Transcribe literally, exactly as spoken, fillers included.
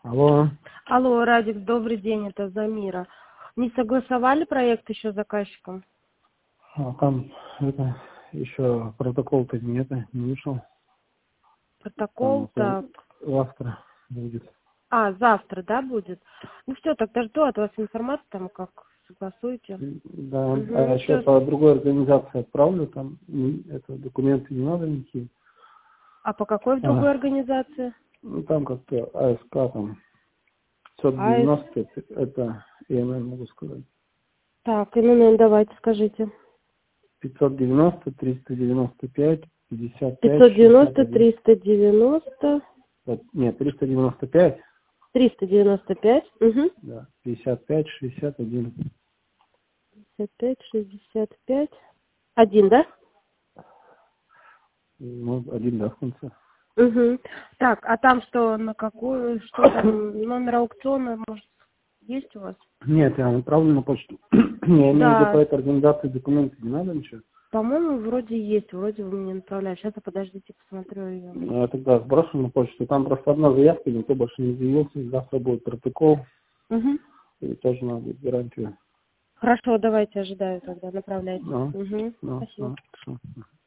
Алло. Алло, Радик, добрый день, это Замира. Не согласовали проект еще с заказчиком? А там это еще протокол-то нет, не вышел. Там Протокол, это так. завтра будет. А, завтра, да, будет? Ну все, тогда жду от вас информацию, там, как согласуете. Да, Угу, а еще всё. по другой организации отправлю, там м, это документы не надо никакие. А по какой в другой А, организации? ну там как-то АСК там А, э, пятьсот девяносто, это я наверное, могу сказать. так, именно давайте скажите. пятьсот девяносто, триста девяносто пять, пятьдесят пять, пятьсот шестьдесят девяносто, один. триста девяносто, Вот, нет, триста девяносто пять, триста девяносто пять, угу. да, пятьдесят пять, шестьдесят один. пятьдесят пять, шестьдесят пять. Один, да? Ну, один, да, в конце. Угу. Так, а там что, на какую, что там, номер аукциона, может, есть у вас? Нет, я отправлю на почту. Я имею в виду, по Да, этой организации документы не надо ничего. по-моему, вроде есть, вроде вы мне направляли. Сейчас я подождите, посмотрю ее. Ну, я тогда сброшу на почту. Там просто одна заявка, никто больше не заявился. Завтра будет протокол. Угу. И тоже надо будет гарантию. Хорошо, давайте ожидаю тогда, направляйте. Ну, Угу. ну, Спасибо. ну, хорошо.